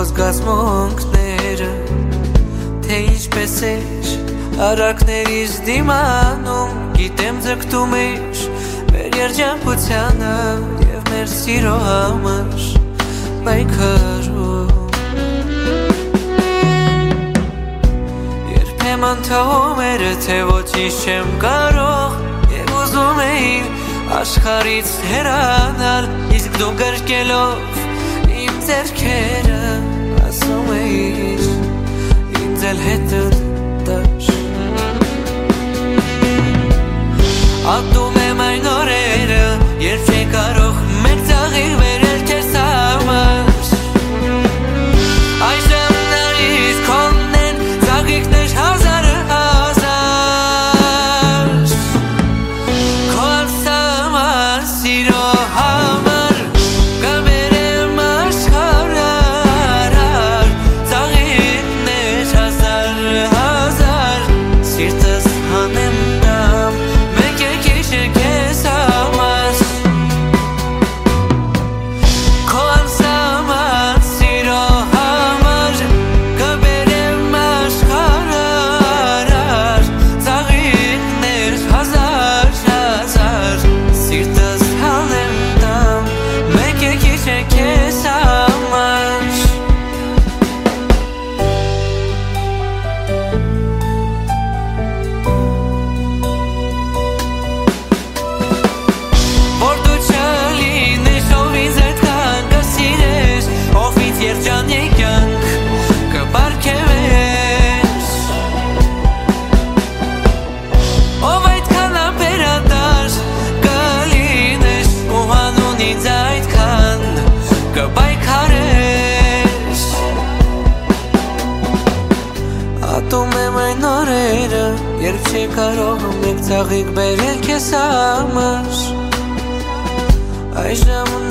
քո զգացմունքները, թե ինչպես էր արարքներիս դիմանում, գիտեմ ձգտում ես մեր երջանկությանը և մեր սիրո համար պայքարում, երբեմն թվում էր, թե ոչինչ չեմ կարող և ուզում էի աշխարհից հեռանալ, իսկ դու գրկելով իմ ձեռքերը ասում էիր ինձ էլ հետդ տար, ատում եմ այն օրերը, երբ չէի կարող մեկ ծաղիկ բերել քեզ համար, այժմ նայիր քոնն են ծաղիկներ հազարը հազար, քո անսահման սիրո համար կբերեմ աշխարհ ծաղիկներ հազար հազար, սիրտս հանեմ դամ մեկ եկիշ քեզ համար, քո անսահման սիրո համար կբերեմ աշխարհ ծաղիկներ հազար հազար, սիրտս հանեմ դամ մեկ եկիշ քեզ համար, որ դու չլինես, ով ինձ այդքան կսիրես, ով ինձ երջանի կյանք կպարգևես, ով այդքան ապերատար կլինես, ու հանուն ինձ այդքան կպայքարես, ատում եմ այն օրերը, երբ չի կարող մեկ ծաղիկ բերել քեզ համար, այժմ